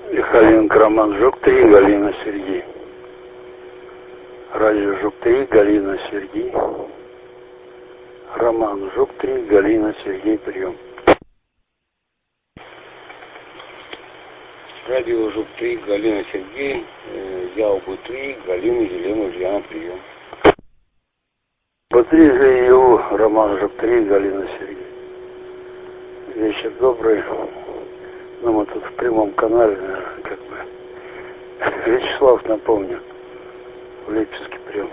Михаленко Роман, ЖОК-3, Галина, Сергей. Радио ЖОК-3, Галина, Сергей. Роман, ЖОК-3, Галина, Сергей, прием. Радио ЖОК-3, Галина, Сергей. Я УБ-3, Галина, Елена, Ульяна, прием. УБ-3, ЖИУ, Роман, ЖОК-3, Галина, Сергей. Вечер добрый. Ну, мы тут в прямом канале, наверное, как бы. Вячеслав, напомню, в Липецке прием.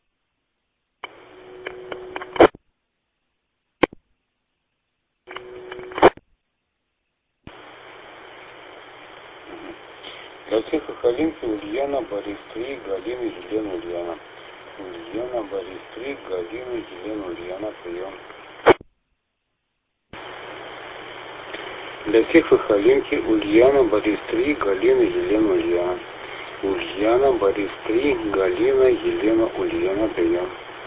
Для всех Сахалинцев Ульяна, Борис 3, Галина, Елена, Ульяна. Ульяна, Борис 3, Галина, Елена, Ульяна, прием. Для всех Сахалинки Ульяна, Борис 3, Галина, Елена, Ульяна. Ульяна, Борис 3, Галина, Елена, Ульяна, прием.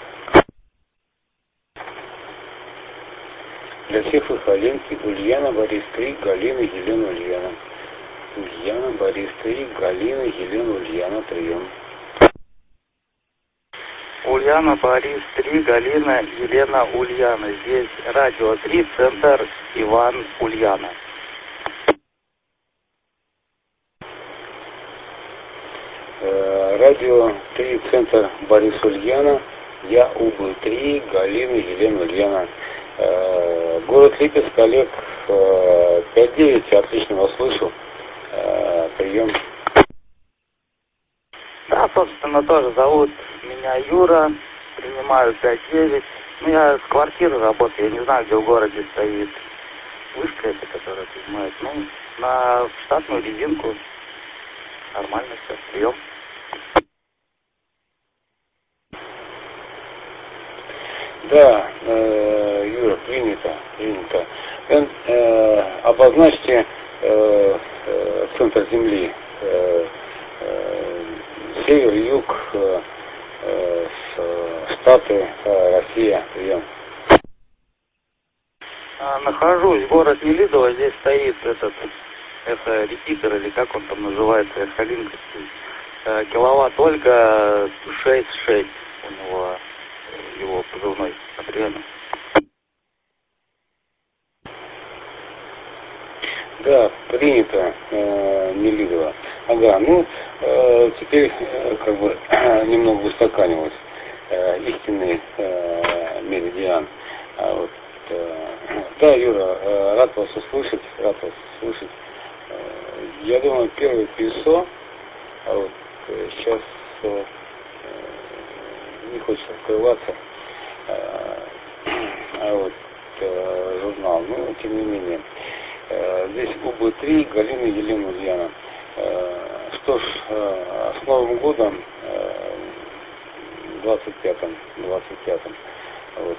Для всех Сахалинки Ульяна, Борис 3, Галина, Елена, Ульяна. Ульяна, Борис 3, Галина, Елена, Ульяна, прием. Ульяна, Борис 3, Галина, Елена, Ульяна. Здесь радио 3, центр Иван, Ульяна. Радио 3, центр Борис, Ульяна. Я УБ-3, Галина, Елена, Ульяна. Город Липецк, Олег, 5-9, отлично вас слышу. Прием. Да, собственно, тоже зовут меня Юра, принимаю 5-9. Ну, я с квартиры работаю, я не знаю, где в городе стоит вышка эта, которая принимает. Ну, на штатную резинку. Нормально все, прием. Да, Юра, принято. Обозначьте центр Земли. Север, юг, Штаты, Россия, прием. Нахожусь, город Нелидово, здесь стоит это репитер, или как он там называется, Сахалинский. Киловатт Ольга 6,6 у него, его позывной, определенно. Да, принято, Нелидово. Ага, ну, теперь как бы немного устаканилось истинный меридиан. Да, Юра, рад вас услышать. Я думаю, первое писо, сейчас не хочется открываться, журнал, но тем не менее. Здесь УБ-3, Галина, Елена, Ульяна. Что ж, с Новым годом, 25-м. Вот.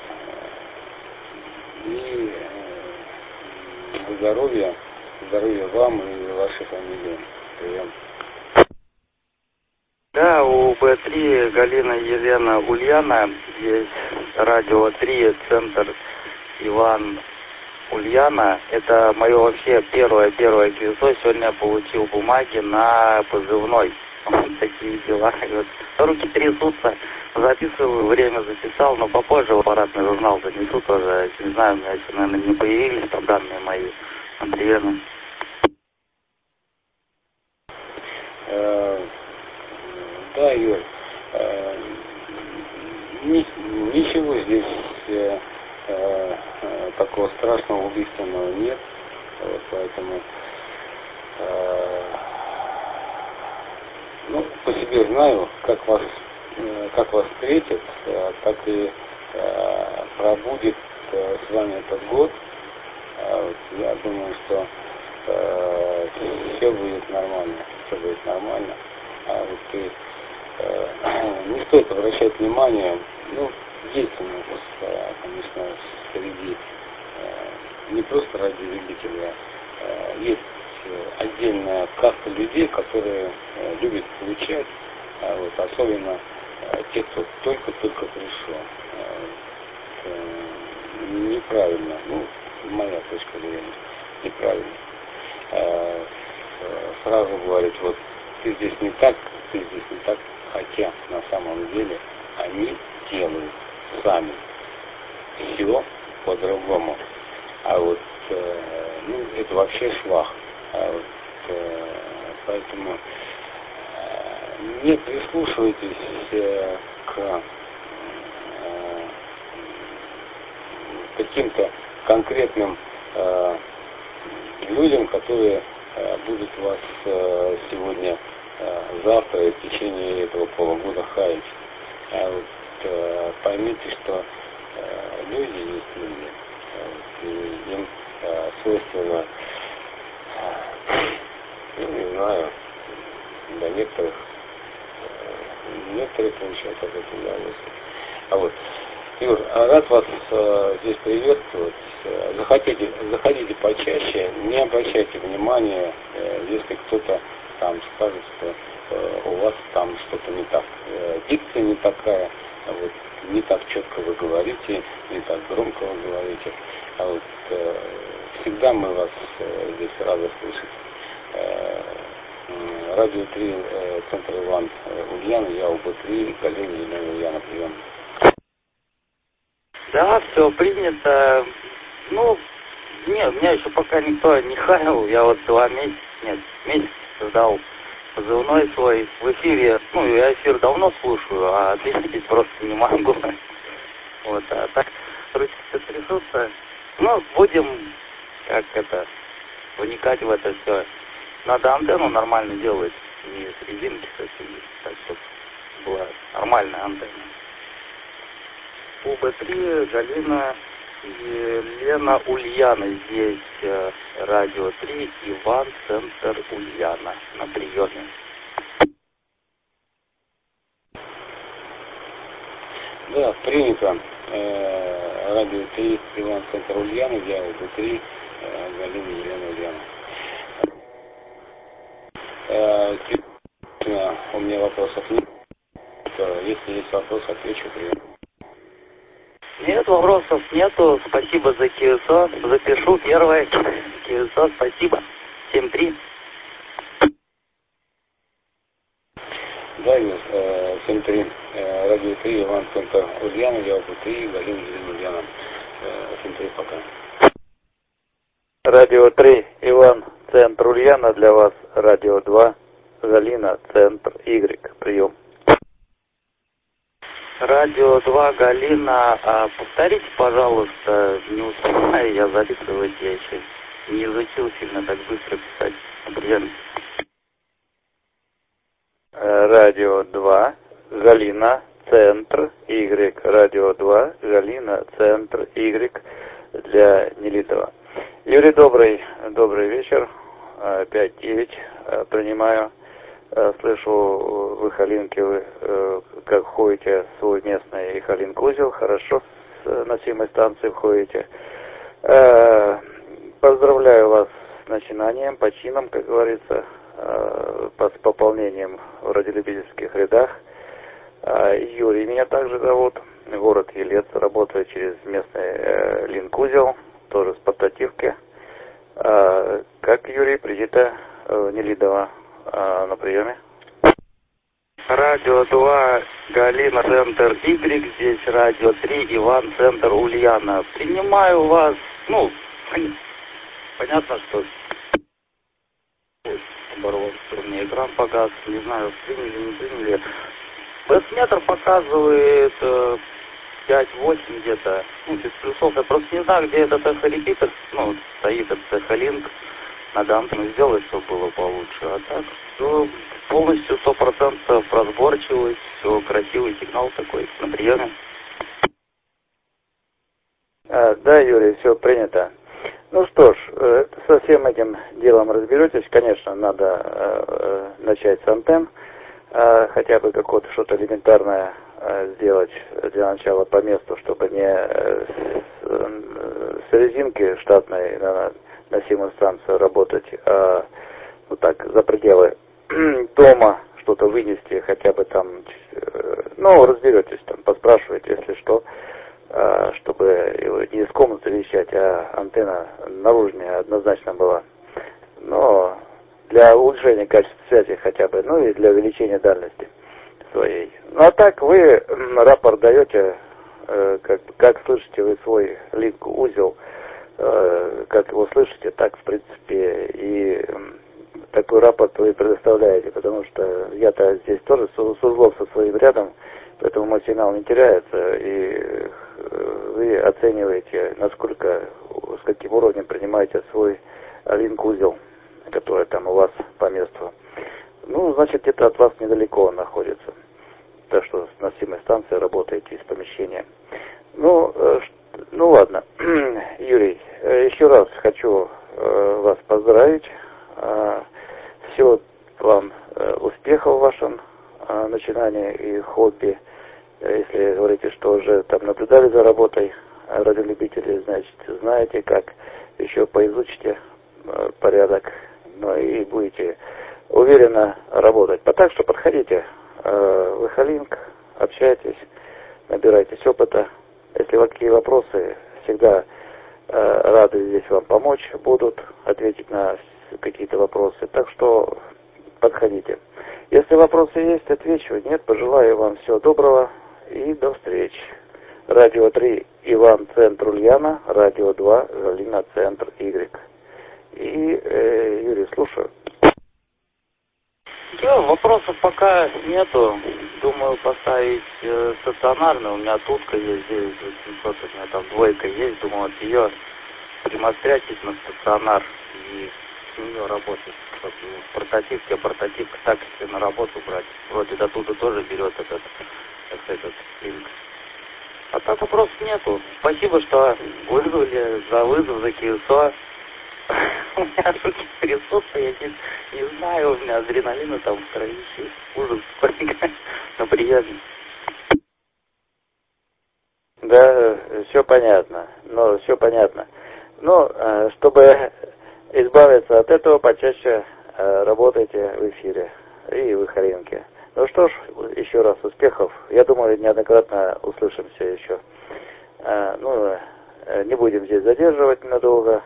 И здоровья вам и вашей фамилии. Прием. Да, у Б3 Галина, Елена, Ульяна. Есть радио 3, центр Иван, Ульяна. Это мое вообще первое квизо. Сегодня я получил бумаги на позывной. Вот такие дела. Вот. Руки трясутся. Записываю, время записал, но попозже в аппаратный журнал занесу тоже. Не знаю, у меня еще, наверное, не появились там данные мои. Наверное. Да, Юр, ничего здесь такого страшного, убийственного нет, вот, поэтому по себе знаю, как вас встретят, так и пробудет с вами этот год. Вот, я думаю, что все будет нормально. Вот, не стоит обращать внимание, есть у нас, конечно, среди не просто радиолюбителей, есть отдельная каста людей, которые любят получать, вот, особенно те, кто только пришел. Неправильно, моя точка зрения, неправильно. сразу говорит, вот ты здесь не так, ты здесь не так, хотя на самом деле они делают сами все по-другому. А вот это вообще швах. А вот, поэтому не прислушивайтесь к каким-то конкретным людям, которые будут вас сегодня, завтра и в течение этого полугода хаять. А вот поймите, что люди есть люди. И им свойственно, не знаю, до некоторые получают от этого удовольствие. А вот, Юр, рад вас здесь приветствовать. Заходите почаще, не обращайте внимания, если кто-то там скажет, что у вас там что-то не так, дикция не такая, вот, не так четко вы говорите, не так громко вы говорите. А вот всегда мы вас здесь рады слышать. Радио 3, центр Иван Ульяна, я УБ3, Галина Елена Ульяна, прием. Да, все принято. Ну, нет, меня еще пока никто не хаял. Я вот месяц ждал позывной свой в эфире. Ну, я эфир давно слушаю, а ответить просто не могу. Вот, а так ручки-то трясутся. Ну, будем, вникать в это все. Надо антенну нормально делать, не с резинки такие, так, чтобы была нормальная антенна. УБ3, Галина Елена Ульяна. Здесь радио 3, Иван, центр Ульяна. На приеме. Да, принято. Радио 3, Иван, центр Ульяна, я УБ3, Галина Елена Ульяна. У меня вопросов нет. Если есть вопросы, отвечу, прием. Нет, вопросов нету. Спасибо за КСО. Запишу первое. КСО, спасибо. 7-3. Да, 7-3. Радио 3, Иван, центр Ульяна, я УБ3, Галина Елена Ульяна. 7-3, пока. Радио 3, Иван, центр Ульяна, для вас. Радио 2, Галина, центр Y. Прием. Радио 2, Галина. Повторите, пожалуйста, не успеваю я записывать, я еще не изучил сильно так быстро писать. Прием. Радио 2, Галина, центр Y. Радио 2, Галина, центр Y. Для Нелитова. Юрий, добрый вечер. 5-9 принимаю. Слышу, вы Халинки, вы как ходите в свой местный Халинк-узел, хорошо с носимой станции входите. Поздравляю вас с начинанием, почином, как говорится, с пополнением в радиолюбительских рядах. Юрий меня также зовут, город Елец, работаю через местный линк-узел, тоже с портативки. Как, Юрий, принято Нелидово на приеме? Радио 2, Галина, центр Y, здесь радио 3, Иван, центр Ульяна. Принимаю вас, понятно, что оборвался, мне экран погас, не знаю, приняли, не приняли. Бэсметр показывает 5-8 где-то, без плюсов. Я просто не знаю, где этот эхо-репитер, стоит этот эхо-линк. Надо антенну сделать, чтобы было получше. А так, все полностью 100% разборчивость, все красивый сигнал такой на приеме. Да, Юрий, все принято. Ну что ж, со всем этим делом разберетесь. Конечно, надо начать с антенн, хотя бы какое-то что-то элементарное сделать для начала по месту, чтобы не с резинки штатной на носимую станцию работать, а так за пределы дома что-то вынести, хотя бы там, разберетесь, там поспрашиваете, если что, чтобы не из комнаты вещать, а антенна наружная однозначно была. Но для улучшения качества связи хотя бы, ну и для увеличения дальности своей. Ну а так вы рапорт даете, как слышите вы свой линк-узел, как его слышите, так в принципе и такой рапорт вы предоставляете, потому что я-то здесь тоже с узлом со своим рядом, поэтому мой сигнал не теряется, и вы оцениваете, насколько, с каким уровнем принимаете свой линк-узел, который там у вас по месту. Ну, значит, где-то от вас недалеко он находится. Так что на сносимой станции работаете из помещения. Ну ладно. Юрий, еще раз хочу вас поздравить. Всего вам успехов в вашем начинании и хобби. Если говорите, что уже там наблюдали за работой радиолюбителей, значит, знаете, как еще поизучите порядок, ну и будете уверенно работать. Так что подходите в Эхолинк, общайтесь, набирайтесь опыта. Если какие вопросы, всегда рады здесь вам помочь будут, ответить на какие-то вопросы. Так что подходите. Если вопросы есть, отвечу. Нет, пожелаю вам всего доброго и до встречи. Радио 3 Иван, центр Ульяна, радио 2 Галина, центр Y. И Юрий, слушаю. Да, вопросов пока нету. Думаю поставить стационарный. У меня тутка есть 9800, у меня там двойка есть. Думаю, от ее примострячить на стационар и с нее работать. Вот, прототип так, если на работу брать. Вроде до туда тоже берет этот линк. А так вопросов нету. Спасибо, что вызвали за вызов, за КСО. У меня руки трясутся, я не знаю, у меня адреналина там в кровище, ужас, на приеме. Да, все понятно, Но чтобы избавиться от этого, почаще работайте в эфире и в Эхолинке. Ну что ж, еще раз успехов. Я думаю, неоднократно услышимся еще. Не будем здесь задерживать надолго.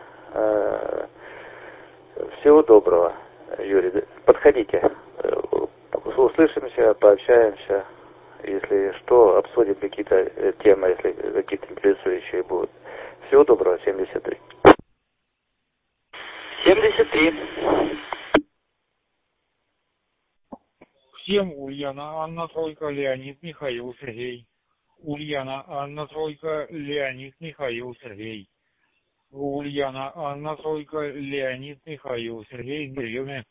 Всего доброго, Юрий. Подходите. Услышимся, пообщаемся. Если что, обсудим какие-то темы, если какие-то интересующие будут. Всего доброго, 73. 73. Всем Ульяна, Анна, Тройка, Леонид, Михаил, Сергей. Ульяна, Анна, Тройка, Леонид, Михаил, Сергей. Ульяна, Анна, Тройка, Леонид, Михаил, Сергей, в приеме.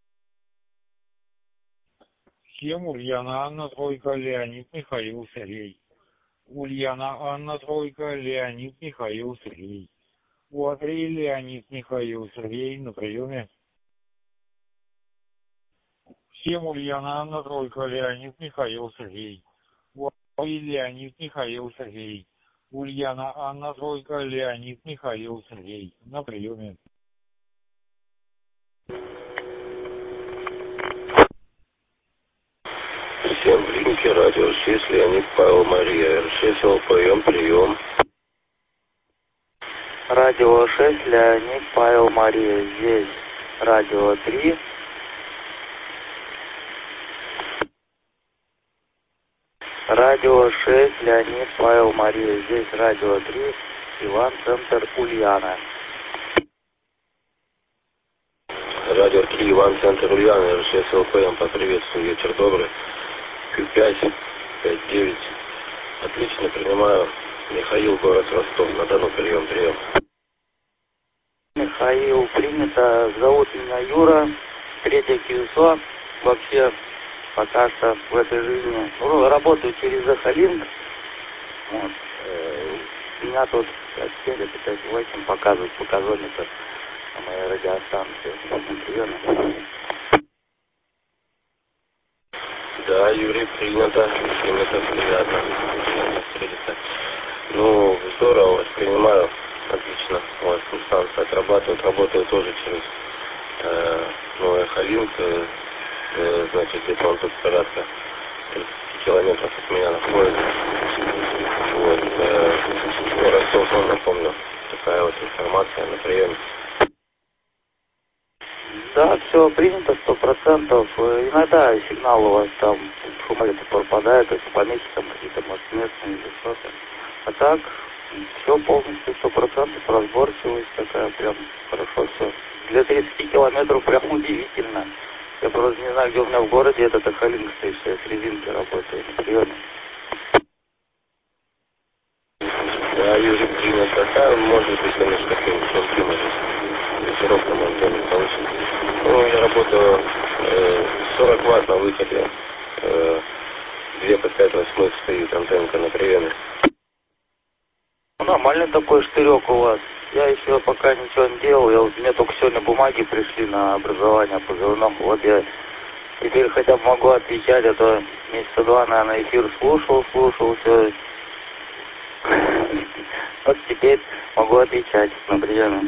Всем Ульяна, Анна, Тройка, Леонид, Михаил, Сергей. Ульяна, Анна, Тройка, Леонид, Михаил, Сергей. УА-3, Леонид, Михаил, Сергей, на приеме. Всем Ульяна, Анна, Тройка, Леонид, Михаил, Сергей. УА-3, Леонид, Михаил, Сергей. Ульяна, Анна, Тройка, Леонид, Михаил, Сергей, на приеме. Всем в линке радио 6, Леонид, Павел, Мария, РШ, ЛПМ, прием. Радио 6, Леонид, Павел, Мария. Здесь радио 3. Радио 6, Леонид, Павел, Мария. Здесь радио 3. Иван, центр Ульяна. Радио 3, Иван, центр Ульяна, РШ, ЛПМ, поприветствую, вечер добрый. Q5, 5-9. Отлично, принимаю. Михаил, город Ростов, на Дону, прием. Михаил, принято. Зовут меня Юра. Третье КСО. Вообще, пока что в этой жизни работаю через Эхолинк. Вот. Меня тут 5-7, 5-8 показывают показометр на моей радиостанции. Приемно. Да, Юрий, принято, приятно встретиться. Ну, здорово, воспринимаю, отлично, у вас тут станция отрабатывает, работаю тоже через Эхолинк, значит, где-то он тут порядка 30 километров от меня находится. Вот, Ростов, напомню, такая вот информация на приеме. Да, все принято 100%. Иногда сигнал у вас там шумолеты пропадает, то есть помехи там какие-то, может, местные или что-то. А так, все полностью 100%, разборчивость такая, прям хорошо все. Для 30 километров прям удивительно. Я просто не знаю, где у меня в городе эта Тахалинка стоит, что я с резинки работаю, на приеме. Да, Юрий, принят такая, может быть, конечно, каким-нибудь тонким дозировком антенны получится. Ну, я работаю 40 ватт на выходе, 2 по 5/8 стоит антенка на приеме. Ну, нормальный такой штырек у вас. Я еще пока ничего не делал, мне только сегодня бумаги пришли на образование позывных. Вот я теперь хотя бы могу отвечать, а то месяца 2, наверное, эфир слушал, все. Вот теперь могу отвечать на приеме.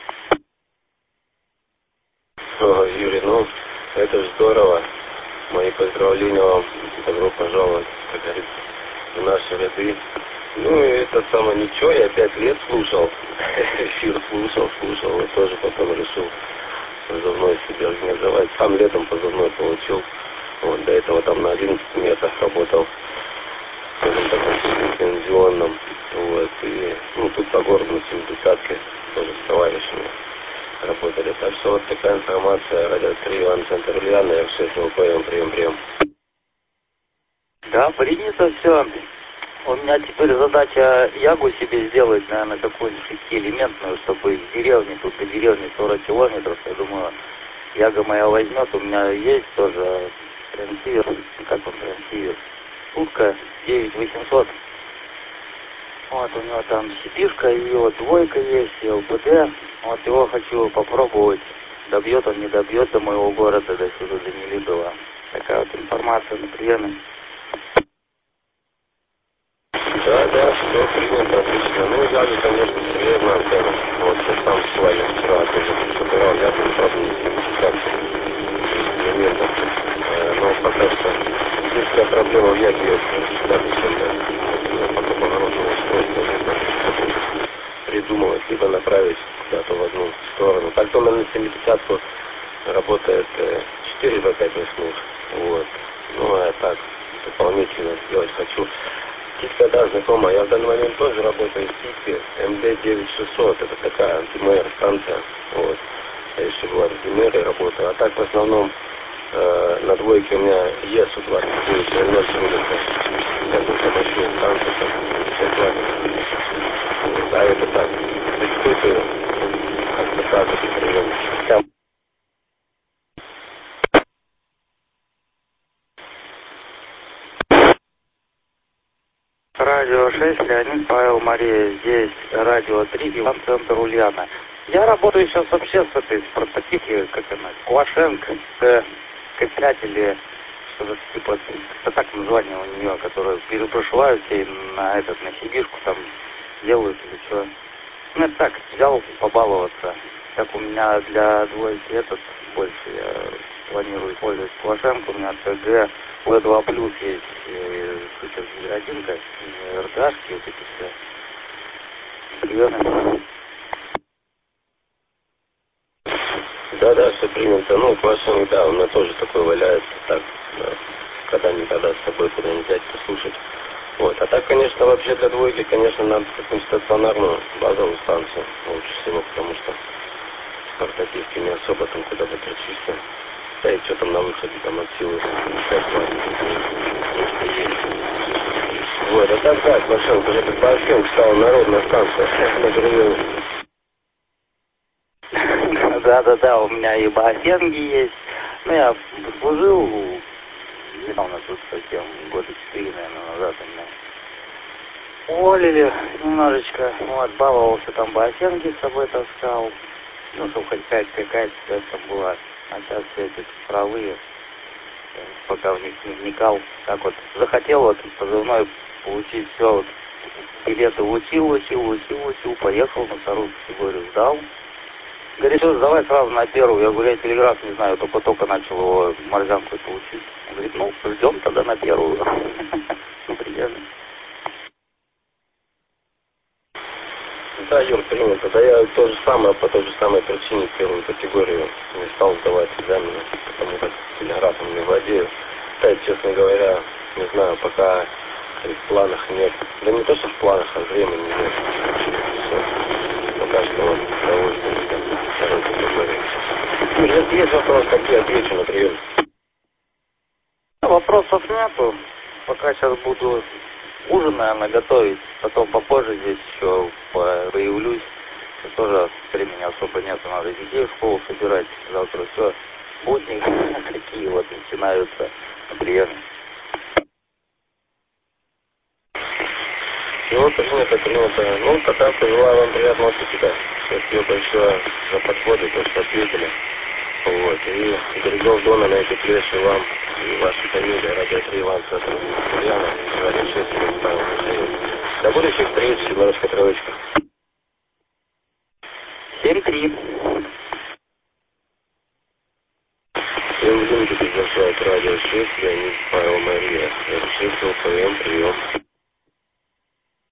Юрий, ну, это же здорово. Мои поздравления вам. Добро пожаловать, как говорится, в наши ряды. Ну, и это самое ничего, я 5 лет слушал. Эфир слушал. Вот тоже потом решил позывной себе организовать. Сам летом позывной получил. Вот, до этого там на 11 метрах работал. Скажем так, лицензионном. Вот, и, ну, тут по городу на 70-ке тоже с товарищами работали. Так что вот такая информация. Радио 3, Иван, центр Ульяна, F6, ЛПМ, прием. Да, принято все. У меня теперь задача ягу себе сделать, наверное, какую-нибудь 6-элементную, чтобы из деревни, тут до деревни 40 километров. Я думаю, яга моя возьмет. У меня есть тоже трансивер, как он трансивер? Утка 9800. Вот у него там сипишка, и вот двойка есть, и ЛПД. Вот его хочу попробовать. Добьет он, не добьет до моего города, до сюда, до Нелидова. Такая вот информация на приеме. Да, все принято, отлично. Ну, ягу, конечно, серьезная антенна. Вот я сам с вами вчера тоже собирал ягу, правда, не 70 миллиметров. Но пока что единственная проблема в яге есть всегда зачем-то пока поворотного устройства придумывать, либо направить куда-то в одну сторону. Так-то у меня на 70-ку работает 4 по 5/8. Вот. Ну, а так дополнительно сделать хочу. Птичка, да, знакомая. Я в данный момент тоже работаю в птичке МД-9600. Это такая антимейр станция. Вот. Я еще была в антимейре работаю. А так в основном на двойке у меня ЕСУ-29 рулится. Это большая станция, там 50 километров. Вот. А это так. Испытываю. Как-то так это прием. Радио 6, Леонид, Павел, Мария. Здесь радио 3, Иван, центр Ульяна. Я работаю сейчас вообще с этой прототипки, как она, Квашенко, К5 или что-то типа, это так название у нее, которую перепрошивают и на на сибишку там делают или что. Ну это так, взял побаловаться. Так у меня для двойки больше я планирую использовать Квашенко, у меня ТГ В2+, есть супергидроодинка, РТАшки, вот эти все приемы. Да, все принято. Ну, Квашенко, да, у меня тоже такой валяется, так, да, когда-никогда с собой куда-нибудь взять, послушать. Вот. А так, конечно, вообще для двойки, конечно, надо какую-нибудь стационарную базовую станцию лучше всего, потому что с портативки не особо там куда-то причислен. Да и что там на выходе, там от силы 5 ватт. Вот, а так, да, Квашенко, уже как Квашенко стала народная станция на приеме. Да, у меня и баофенги есть. Ну, я служил недавно тут совсем, года 4, наверное, назад у меня уволили немножечко. Вот, баловался там баофенги с собой таскал. Ну, чтобы хоть какая-то связь там была. А сейчас все эти цифровые, пока в них не вникал. Так вот, захотел вот позывной получить все, вот, билеты учил, поехал на вторую категорию, сдал. Говорит, что давай сразу на первую. Я говорю, я телеграф не знаю, только начал его морзянку получить. Он говорит, ну, ждем тогда на первую. Ну, приятно. Да, Юр, принято. Тогда я то же самое, по той же самой причине первую категорию не стал сдавать экзамены, потому как телеграфом не владею. Да, честно говоря, не знаю, пока в планах нет. Да не то, что в планах, а времени нет. Все. Пока что вот удовольствие второй категории. Юр, если есть вопрос, какие отвечу на прием. Вопросов нету. Пока сейчас буду ужин, наверное, готовить. Потом попозже здесь еще появлюсь. Тоже времени особо нету. Надо детей в школу собирать. Завтра все. Будни такие вот начинаются на приеме. Ну, принято. Ну, тогда желаю вам приятного аппетита. Спасибо большое за подходы, то, что ответили. Вот. И берегов Дона на эти плеши вам и вашей фамилии, Радио 3 Иван Центр Ульяна, Радио 6 Павел Михаил. До будущих встреч, седьмерочка-троечка. 7-3. И увидимся, завершает Радио 6, Леонид Павел Мария. 6 ЛПМ, прием.